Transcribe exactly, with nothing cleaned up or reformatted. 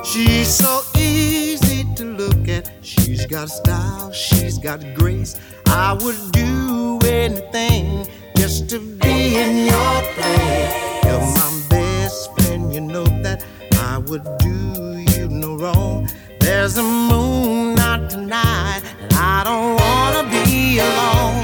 She's so easy to look at. She's got style, she's got grace. I would do anything just to be in your place. You're my best friend, you know that I would do you no wrong. There's a moon out tonight, and I don't wanna be alone.